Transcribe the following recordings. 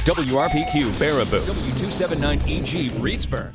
WRPQ Baraboo, W279EG Reedsburg.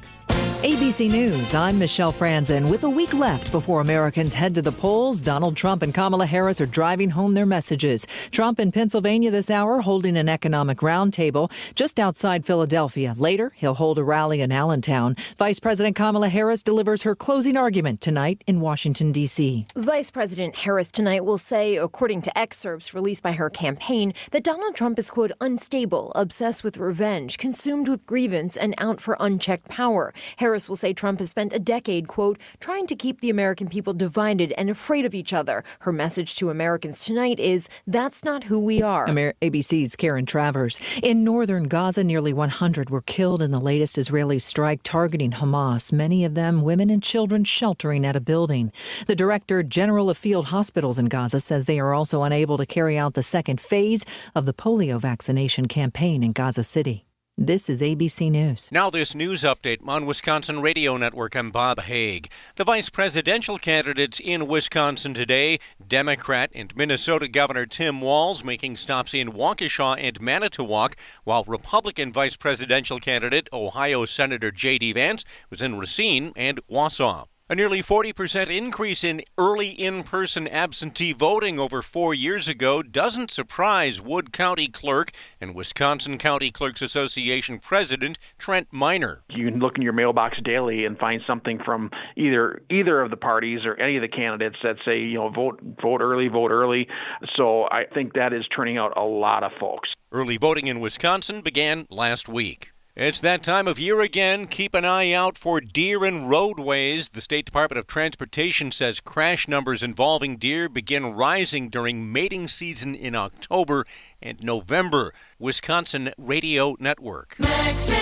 ABC News, I'm Michelle Franzen. With a week left before Americans head to the polls, Donald Trump and Kamala Harris are driving home their messages. Trump in Pennsylvania this hour holding an economic roundtable just outside Philadelphia. Later, he'll hold a rally in Allentown. Vice President Kamala Harris delivers her closing argument tonight in Washington, D.C. Vice President Harris tonight will say, according to excerpts released by her campaign, that Donald Trump is, quote, unstable, obsessed with revenge, consumed with grievance, and out for unchecked power. Harris will say Trump has spent a decade, quote, trying to keep the American people divided and afraid of each other. Her message to Americans tonight is, that's not who we are. ABC's Karen Travers. In northern Gaza, nearly 100 were killed in the latest Israeli strike targeting Hamas, many of them women and children sheltering at a building. The Director General of Field Hospitals in Gaza says they are also unable to carry out the second phase of the polio vaccination campaign in Gaza City. This is ABC News. Now this news update on Wisconsin Radio Network. I'm Bob Haig. The vice presidential candidates in Wisconsin today, Democrat and Minnesota Governor Tim Walz making stops in Waukesha and Manitowoc, while Republican vice presidential candidate Ohio Senator J.D. Vance was in Racine and Wausau. A nearly 40% increase in early in-person absentee voting over 4 years ago doesn't surprise Wood County Clerk and Wisconsin County Clerks Association President Trent Miner. You can look in your mailbox daily and find something from either of the parties or any of the candidates that say, vote early. So I think that is turning out a lot of folks. Early voting in Wisconsin began last week. It's that time of year again. Keep an eye out for deer in roadways. The State Department of Transportation says crash numbers involving deer begin rising during mating season in October and November. Wisconsin Radio Network. Max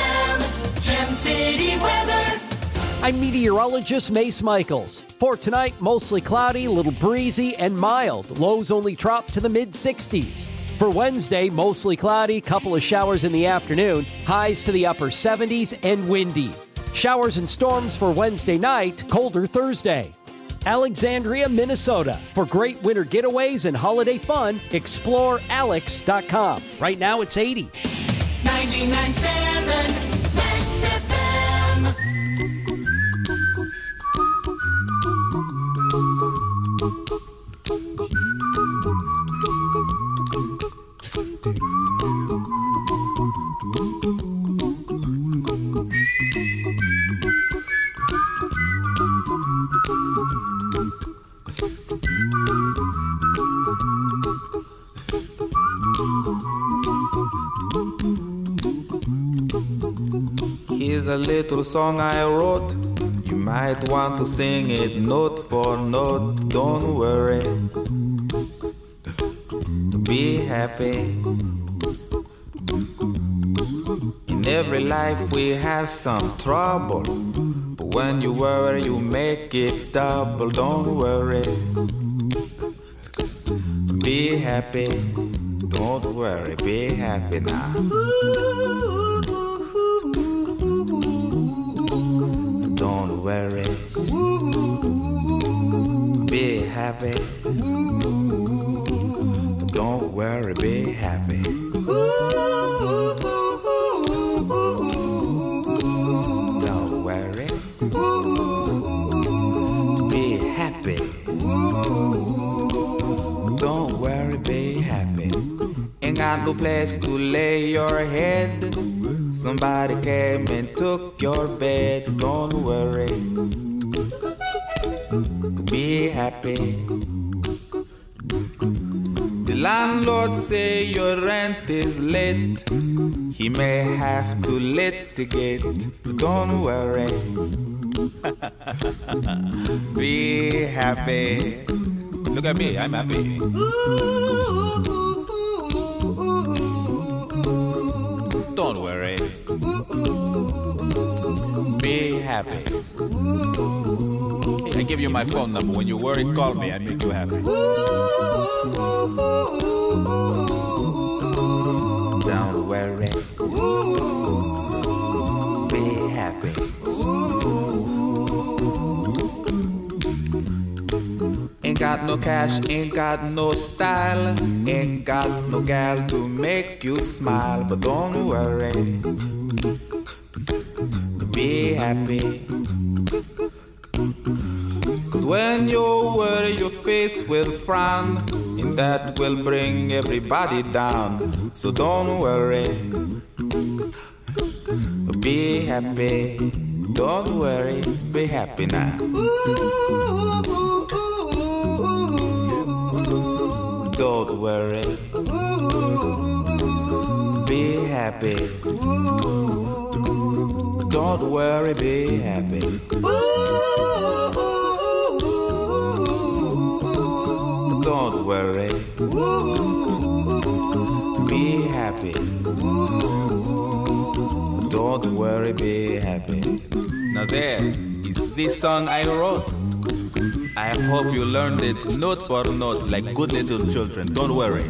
FM, Gem City weather. I'm meteorologist Mace Michaels. For tonight, mostly cloudy, a little breezy, and mild. Lows only drop to the mid-60s. For Wednesday, mostly cloudy, couple of showers in the afternoon, highs to the upper 70s and windy. Showers and storms for Wednesday night, colder Thursday. Alexandria, Minnesota. For great winter getaways and holiday fun, explore alex.com. Right now it's 80. 99.7 Max FM. Here's a little song I wrote. You might want to sing it note for note. Don't worry. Be happy. In every life we have some trouble, but when you worry you make it double. Don't worry. Be happy. Don't worry. Be happy now. Don't worry. Be happy. Don't worry, be happy. Don't worry. Be happy. Don't worry, be happy. Ain't got no place to lay your head. Somebody came and took your bed. Don't worry. Be happy. The landlord say your rent is late. He may have to litigate. Don't worry. Be happy. Look at me, I'm happy. Don't worry. Be happy. I give you my phone number. When you worry, call me. I make you happy. Don't worry. Be happy. Ain't Ain't got no cash, ain't got no style, ain't got no gal to make you smile. But don't worry, be happy. 'Cause when you worry, your face will frown, and that will bring everybody down. So don't worry, be happy. Don't worry, be happy now. Don't worry, be happy. Don't worry, be happy. Don't worry, be happy. Don't worry, be happy. Now there is this song I wrote. I hope you learned it note for note like good little children. Don't worry,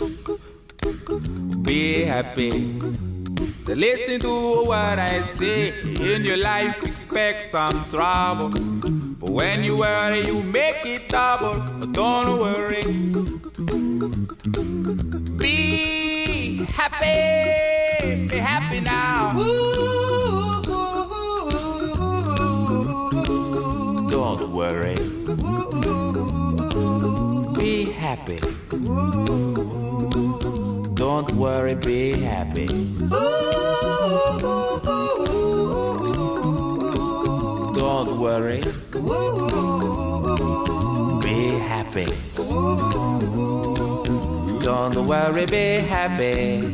be happy. Listen to what I say. In your life expect some trouble, but when you worry you make it double. Don't worry, be happy. Be happy now. Don't worry, be happy. Don't worry, be happy. Don't worry, be happy. Don't worry, be happy.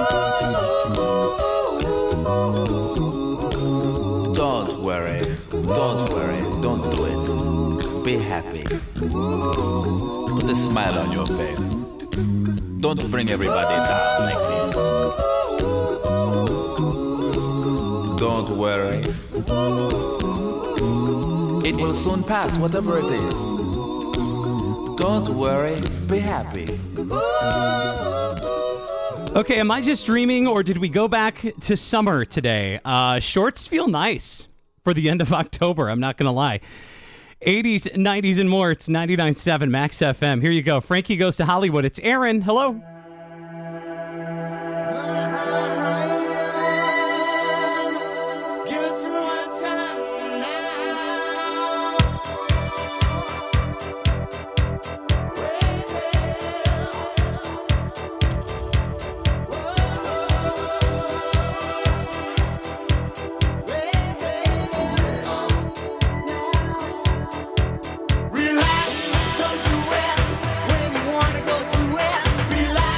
Don't worry, don't do it. Be happy. Put a smile on your face. Don't bring everybody down like this. Don't worry. It will soon pass, whatever it is. Don't worry, be happy. Okay, am I just dreaming, or did we go back to summer today? Shorts feel nice for the end of October, I'm not going to lie. 80s, 90s, and more. It's 99.7 Max FM. Here you go. Frankie Goes to Hollywood. It's Aaron. Hello. Relax, don't do it when you wanna go to it. Relax.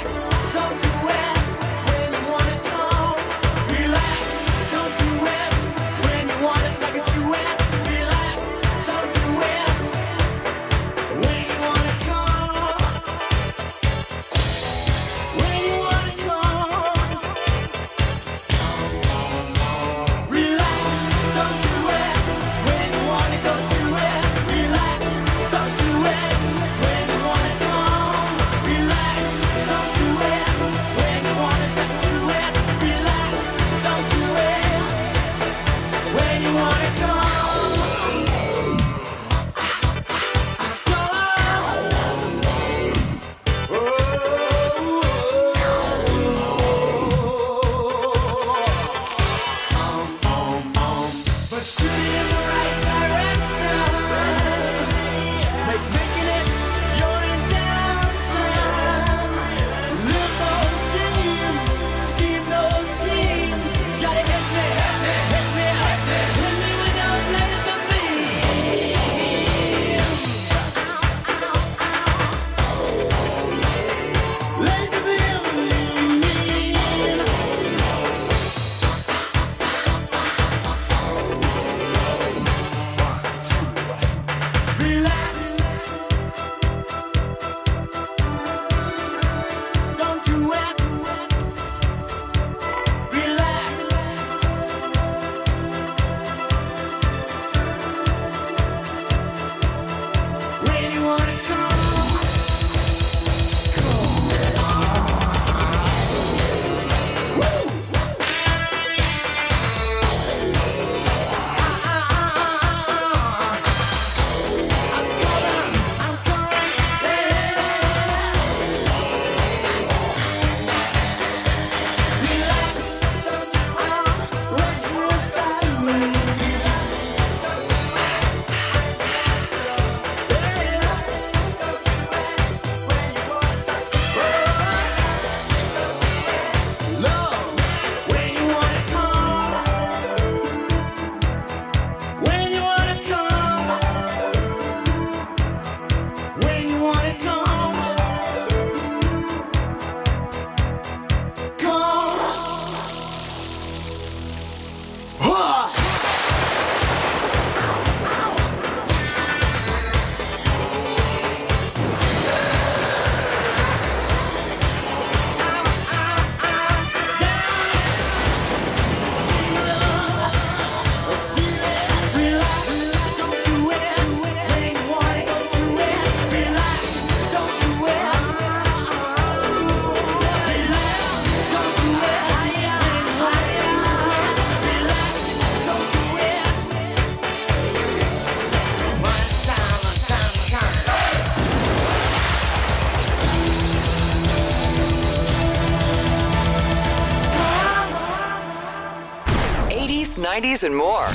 90s and more.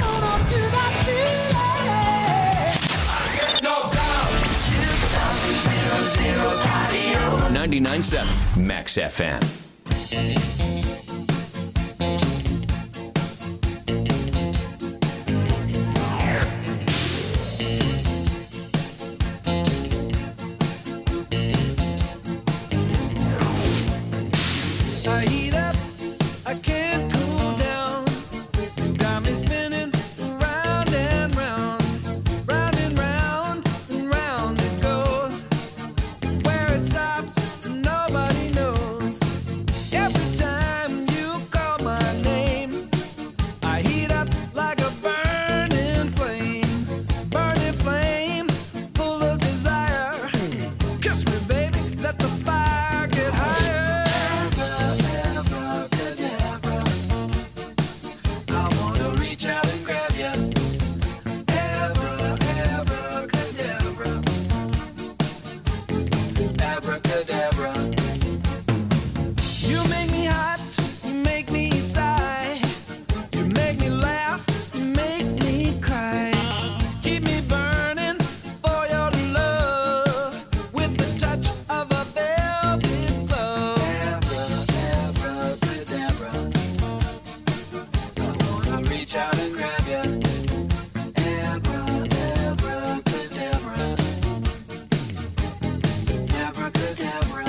99.7 Max FM. I heat up, I can't cool down. You got me spinning round and round, round and round and round it goes. Where it stops, nobody knows. Every time you call my name, I heat up like a burning flame, full of desire. Kiss me, baby, let the fire get higher. I wanna reach out and grab you. Abracadabra. Abracadabra. You make me hot, you make me sigh. You make me laugh, you make me cry. Keep me burning for your love with the touch of a velvet glove. Abracadabra. I wanna reach out and grab you. Abracadabra. Abracadabra.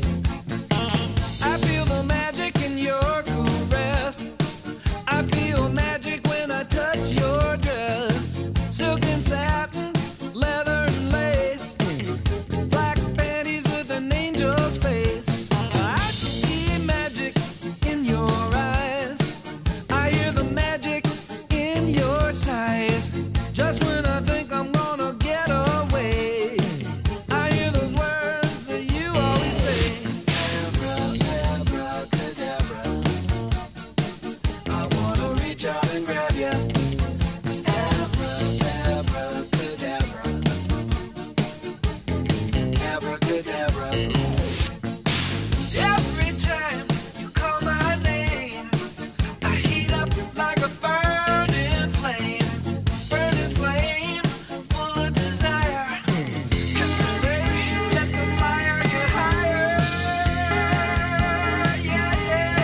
I feel the magic in your caress. I feel magic when I touch your dress. Silk and satin, leather and lace. Black panties with an angel's face. I see magic in your eyes. I hear the magic in your sighs. Just when I think I'm gonna get away, I hear those words that you always say. Abracadabra. I wanna reach out and grab you. Abracadabra. Abracadabra. Every time you call my name, I heat up like a burning flame, full of desire. Kiss me, baby, let the fire get higher. Yeah, yeah.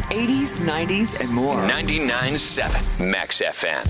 80s, 90s, and more. 99.7 Max FM.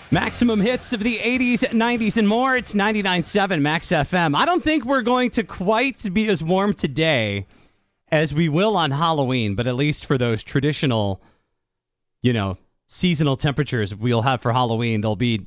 Maximum hits of the 80s, 90s, and more. It's 99.7 Max FM. I don't think we're going to quite be as warm today as we will on Halloween, but at least for those traditional, seasonal temperatures we'll have for Halloween, they'll be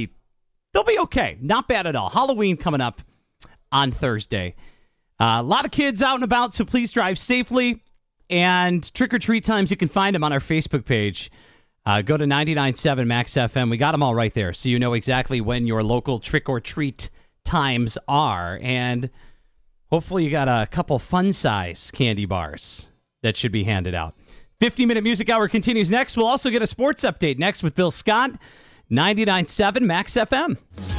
okay. Not bad at all. Halloween coming up on Thursday. A lot of kids out and about, so please drive safely. And trick-or-treat times, you can find them on our Facebook page. Go to 99.7 Max FM. We got them all right there, so you know exactly when your local trick-or-treat times are. And hopefully you got a couple fun-size candy bars that should be handed out. 50-minute music hour continues next. We'll also get a sports update next with Bill Scott. 99.7 Max FM.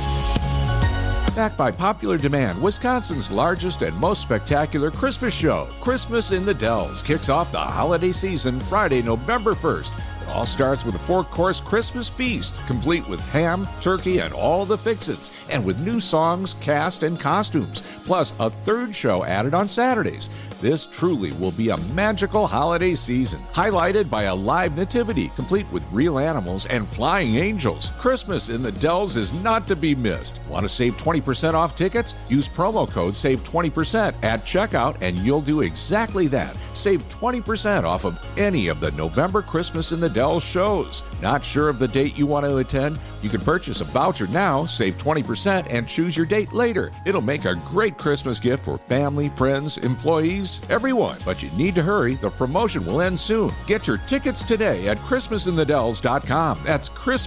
Backed by popular demand, Wisconsin's largest and most spectacular Christmas show, Christmas in the Dells, kicks off the holiday season Friday, November 1st. It all starts with a 4-course Christmas feast, complete with ham, turkey, and all the fix-its, and with new songs, cast, and costumes, plus a third show added on Saturdays. This truly will be a magical holiday season, highlighted by a live nativity, complete with real animals and flying angels. Christmas in the Dells is not to be missed. Want to save 20% off tickets? Use promo code SAVE20% at checkout, and you'll do exactly that. Save 20% off of any of the November Christmas in the Dells shows. Not sure of the date you want to attend? You can purchase a voucher now, save 20%, and choose your date later. It'll make a great Christmas gift for family, friends, employees, everyone. But you need to hurry. The promotion will end soon. Get your tickets today at ChristmasInTheDells.com. That's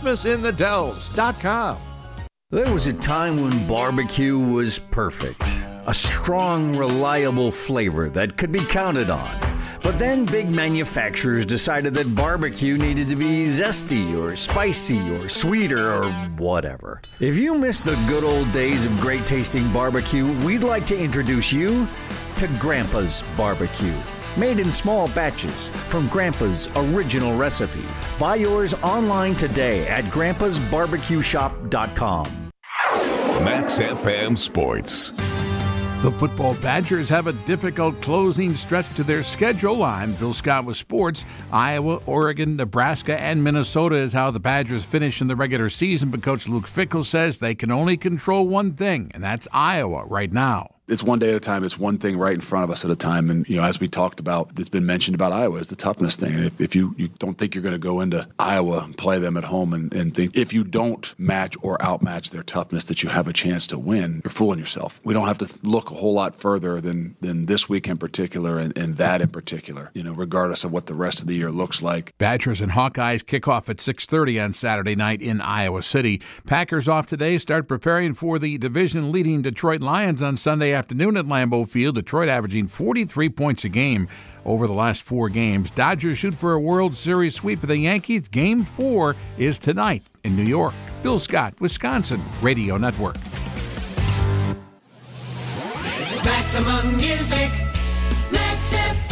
ChristmasInTheDells.com. There was a time when barbecue was perfect. A strong, reliable flavor that could be counted on. But then big manufacturers decided that barbecue needed to be zesty or spicy or sweeter or whatever. If you miss the good old days of great tasting barbecue, we'd like to introduce you to Grandpa's Barbecue. Made in small batches from Grandpa's original recipe. Buy yours online today at grandpasbarbecueshop.com. Max FM Sports. The football Badgers have a difficult closing stretch to their schedule. I'm Bill Scott with sports. Iowa, Oregon, Nebraska, and Minnesota is how the Badgers finish in the regular season, but Coach Luke Fickell says they can only control one thing, and that's Iowa right now. It's one day at a time. It's one thing right in front of us at a time. And, as we talked about, it's been mentioned about Iowa is the toughness thing. And if you don't think you're going to go into Iowa and play them at home and think if you don't match or outmatch their toughness that you have a chance to win, you're fooling yourself. We don't have to look a whole lot further than this week in particular and that in particular, regardless of what the rest of the year looks like. Badgers and Hawkeyes kick off at 6:30 on Saturday night in Iowa City. Packers off today, start preparing for the division-leading Detroit Lions on Sunday afternoon at Lambeau Field. Detroit averaging 43 points a game over the last 4 games. Dodgers shoot for a World Series sweep of the Yankees. Game 4 is tonight in New York. Bill Scott, Wisconsin Radio Network. Maximum music, Max FM.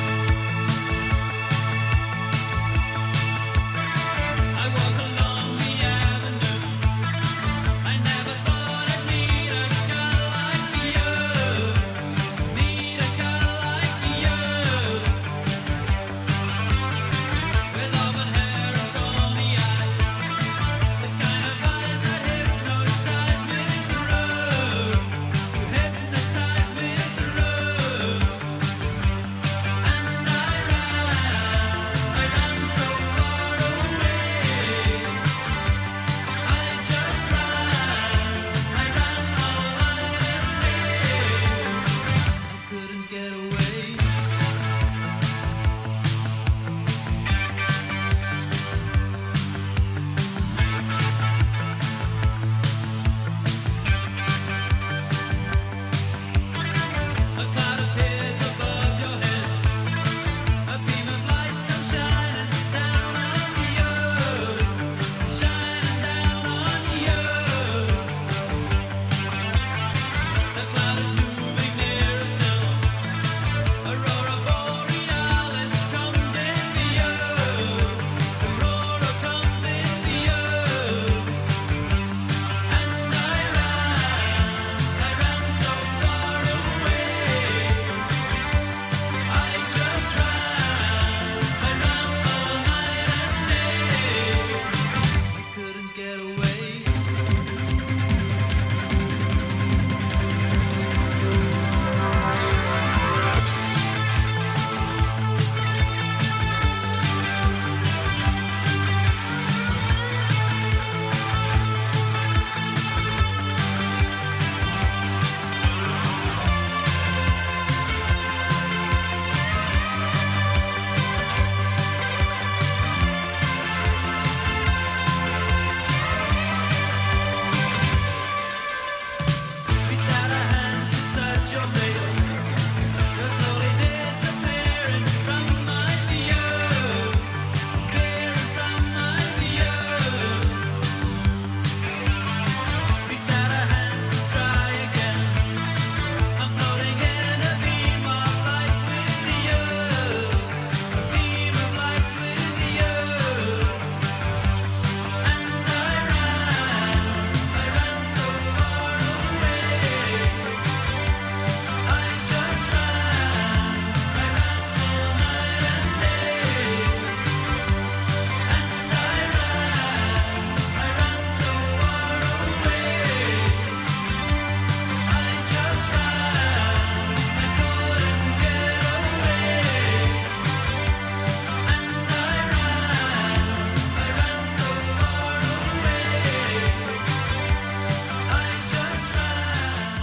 I walk along the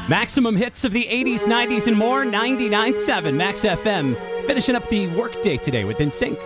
Maximum hits of the 80s, 90s, and more. 99.7 Max FM. Finishing up the workday today with NSYNC.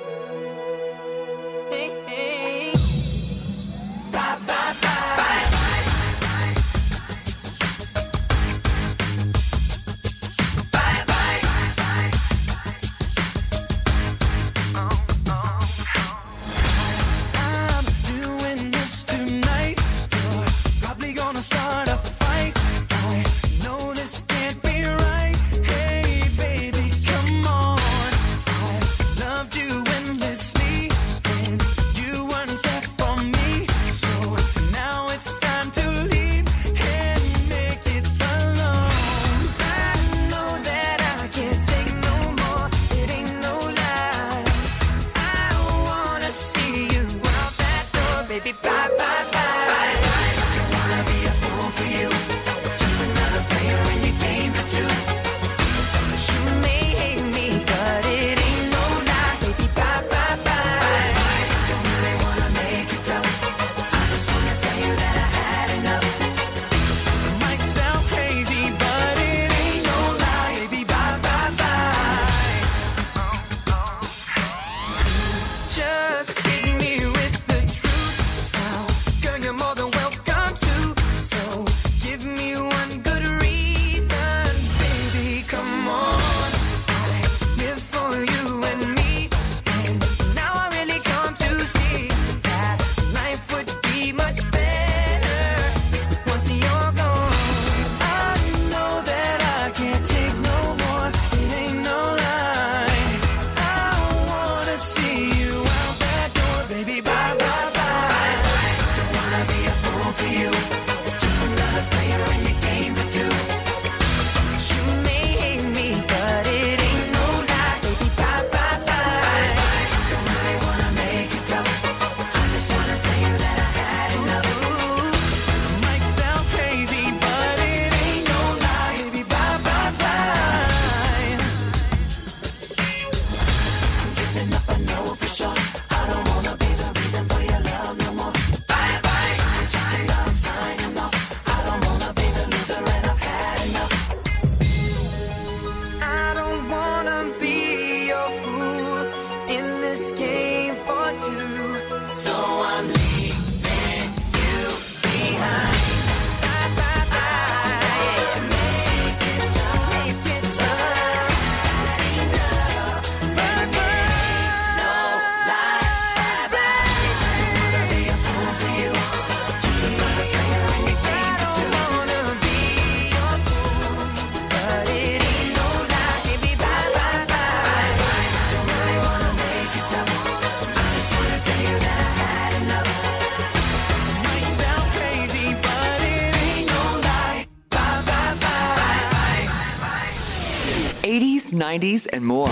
'80s, '90s, and more.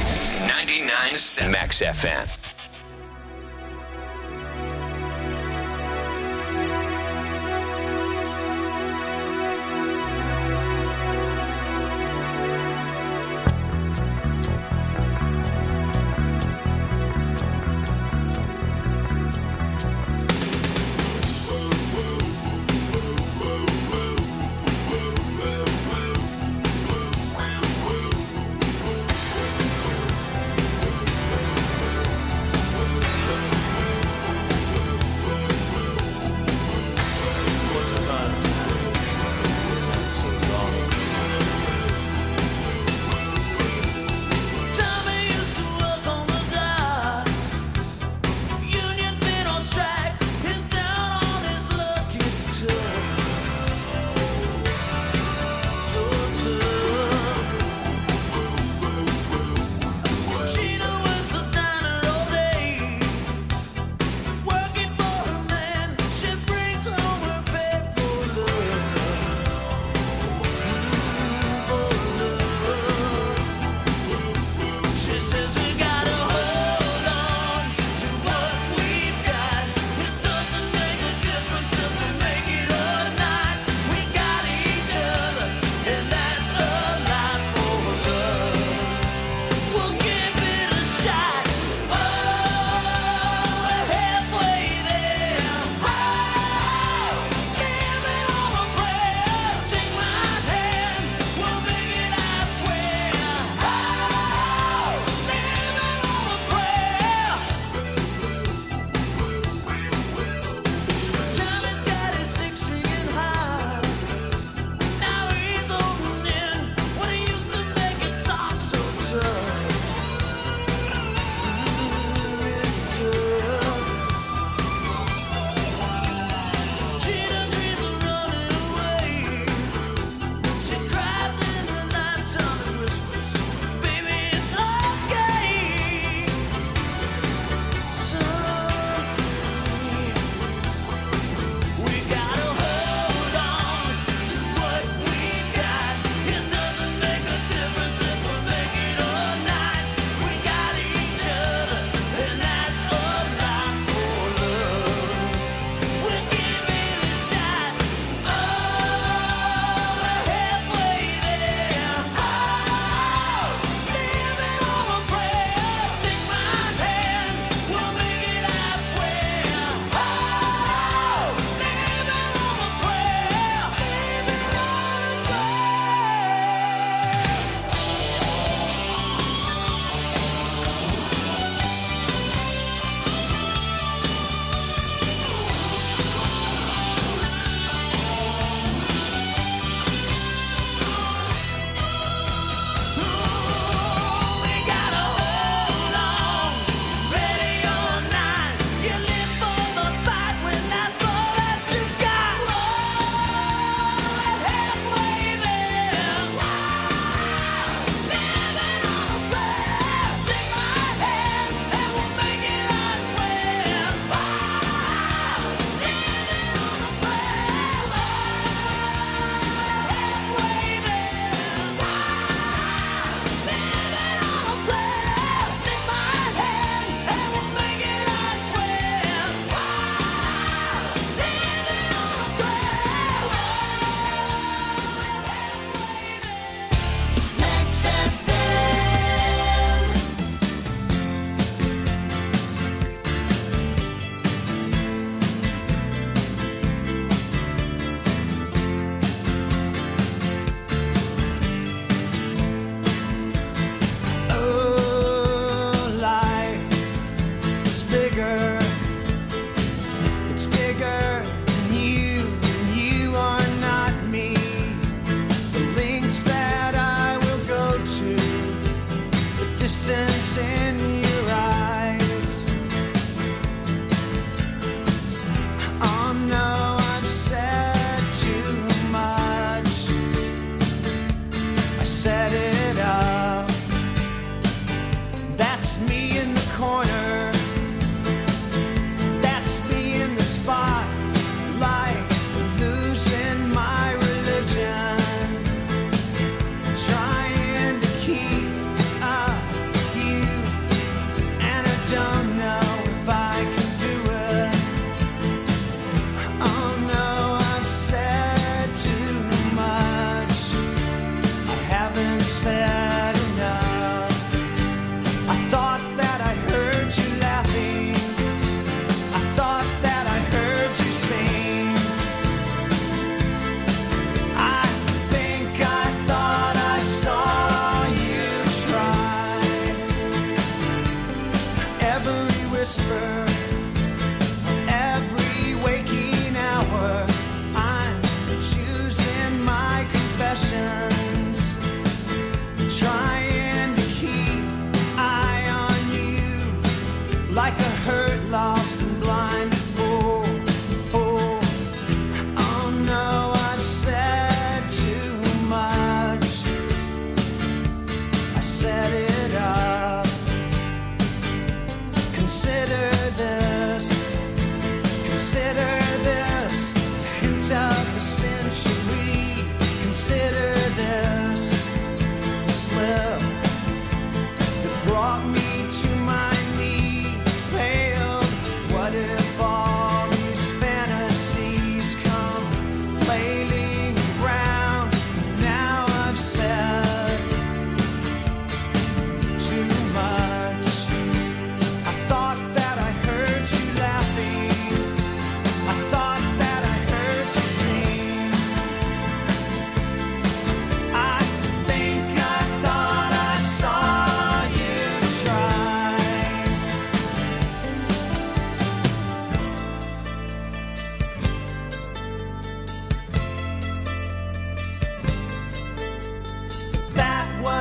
99.7 Max FM.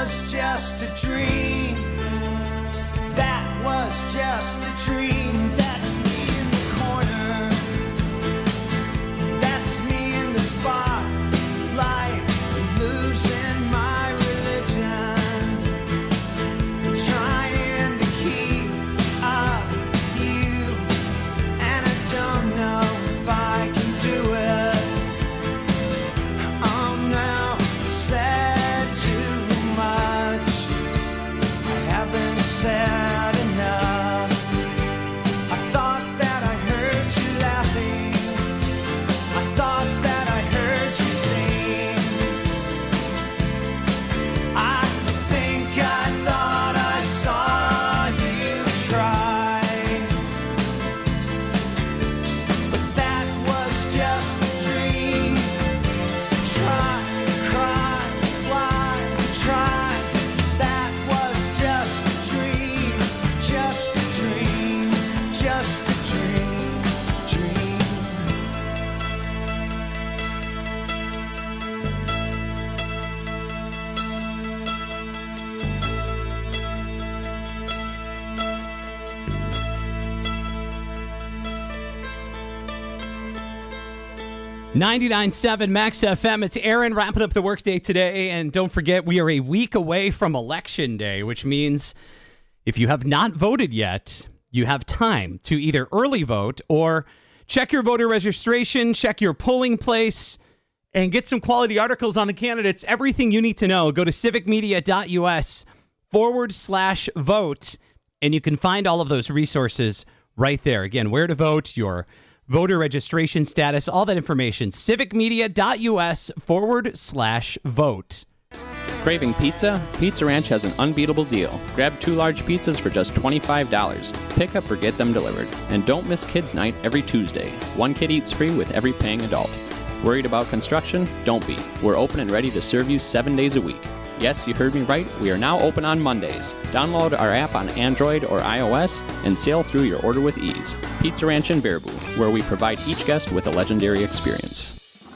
was just a dream. That was just a dream. That's me in the corner. That's me in the spotlight, losing my religion, trying to keep up with you, and I don't know if I can do it. Oh no, I said too much. I haven't said enough. I thought that I heard you laughing. I thought that I heard you sing. I think I thought I saw you try. But that was just a dream. Try, cry, why, try. That was just a dream. Just a dream. Just a dream. Dream. 99.7 Max FM. It's Aaron wrapping up the workday today. And don't forget, we are a week away from Election Day, which means if you have not voted yet, you have time to either early vote or check your voter registration, check your polling place, and get some quality articles on the candidates. Everything you need to know. Go to civicmedia.us/vote, and you can find all of those resources right there. Again, where to vote, your voter registration status, all that information. civicmedia.us/vote. Craving pizza? Pizza Ranch has an unbeatable deal. Grab 2 large pizzas for just $25. Pick up or get them delivered. And don't miss Kids Night every Tuesday. 1 kid eats free with every paying adult. Worried about construction? Don't be. We're open and ready to serve you 7 days a week. Yes, you heard me right. We are now open on Mondays. Download our app on Android or iOS and sail through your order with ease. Pizza Ranch in Baraboo, where we provide each guest with a legendary experience.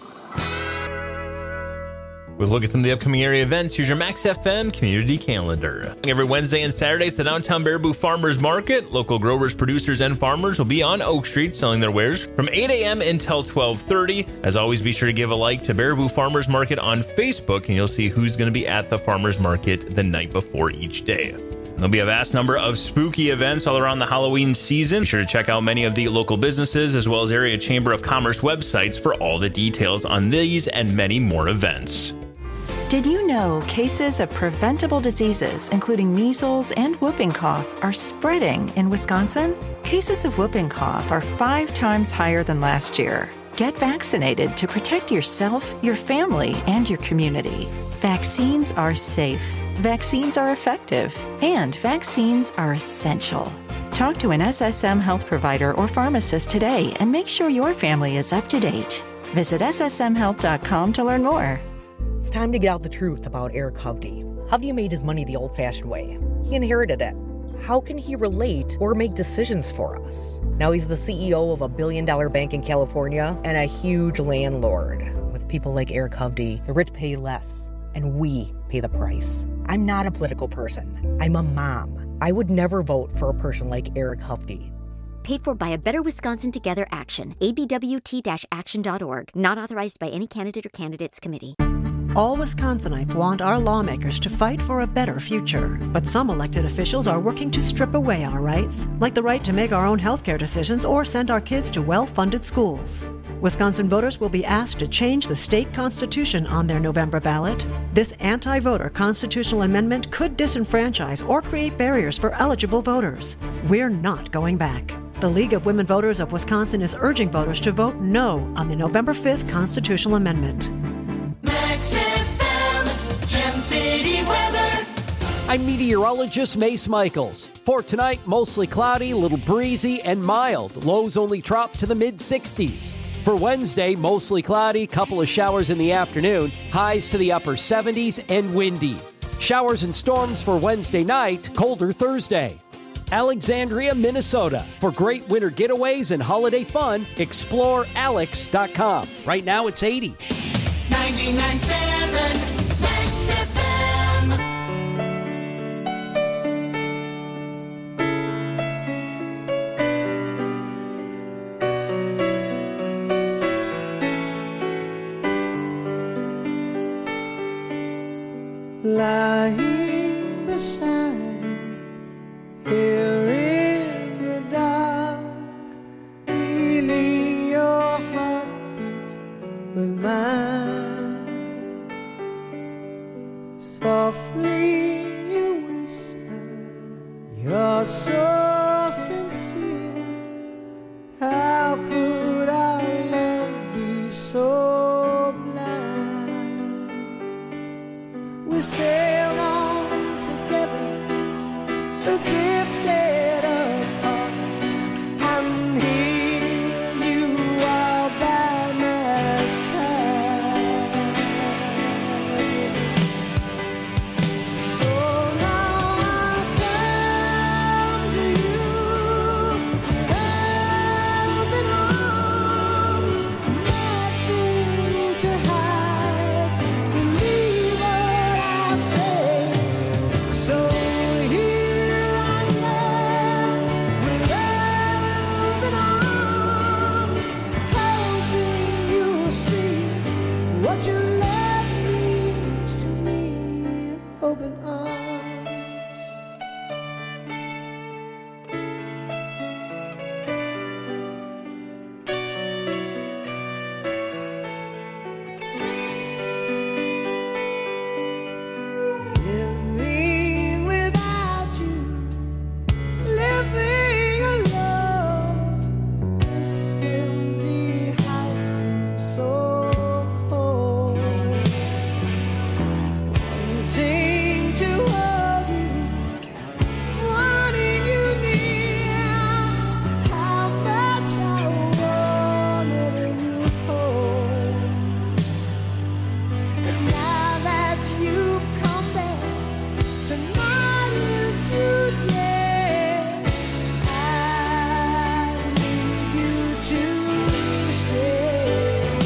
We'll look at some of the upcoming area events. Here's your Max FM community calendar. Every Wednesday and Saturday at the downtown Baraboo Farmers Market, local growers, producers, and farmers will be on Oak Street selling their wares from 8 a.m. until 12:30. As always, be sure to give a like to Baraboo Farmers Market on Facebook, and you'll see who's going to be at the farmers market the night before each day. There'll be a vast number of spooky events all around the Halloween season. Be sure to check out many of the local businesses as well as area Chamber of Commerce websites for all the details on these and many more events. Did you know cases of preventable diseases, including measles and whooping cough, are spreading in Wisconsin? Cases of whooping cough are 5 times higher than last year. Get vaccinated to protect yourself, your family, and your community. Vaccines are safe, vaccines are effective, and vaccines are essential. Talk to an SSM health provider or pharmacist today and make sure your family is up to date. Visit ssmhealth.com to learn more. It's time to get out the truth about Eric Hovde. Hovde made his money the old-fashioned way. He inherited it. How can he relate or make decisions for us? Now he's the CEO of a billion-dollar bank in California and a huge landlord. With people like Eric Hovde, the rich pay less, and we pay the price. I'm not a political person. I'm a mom. I would never vote for a person like Eric Hovde. Paid for by a Better Wisconsin Together Action, abwt-action.org. Not authorized by any candidate or candidates committee. All Wisconsinites want our lawmakers to fight for a better future. But some elected officials are working to strip away our rights, like the right to make our own healthcare decisions or send our kids to well-funded schools. Wisconsin voters will be asked to change the state constitution on their November ballot. This anti-voter constitutional amendment could disenfranchise or create barriers for eligible voters. We're not going back. The League of Women Voters of Wisconsin is urging voters to vote no on the November 5th constitutional amendment. Max FM, Gem City weather. I'm meteorologist Mace Michaels. For tonight, mostly cloudy, a little breezy, and mild. Lows only drop to the mid-60s. For Wednesday, mostly cloudy, couple of showers in the afternoon, highs to the upper 70s and windy. Showers and storms for Wednesday night, colder Thursday. Alexandria, Minnesota. For great winter getaways and holiday fun, explore alex.com. Right now it's 80. 99.7 Max FM. lying beside you here in the dark, feeling your heartbeat with mine. Softly you whisper, you're so sincere. How could our love be so blind? We sailed on together, drifted apart, and here you are by my side. So now I come to you with open arms, nothing to hide. Believe what I say. So here I am with open arms, hoping you'll see what your love means to me. Open arms. Living without you, living alone. This empty house seems so cold. Wanting to hold you, wanting you near. How much I wanted you hold. But now that you've come back tonight and today, I need you to stay.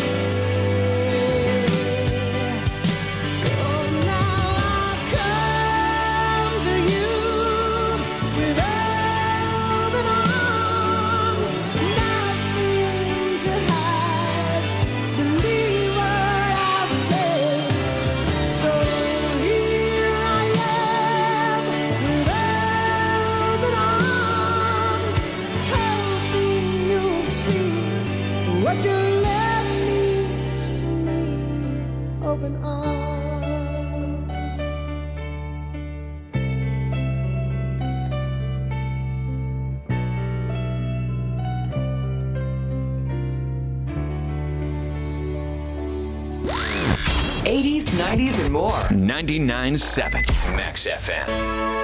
So now I come to you with open arms, nothing to hide. Believe what I say. So here I am with open arms, hoping you'll see what your love means to me. Open arms. 80s, 90s, and more. 99.7 Max FM.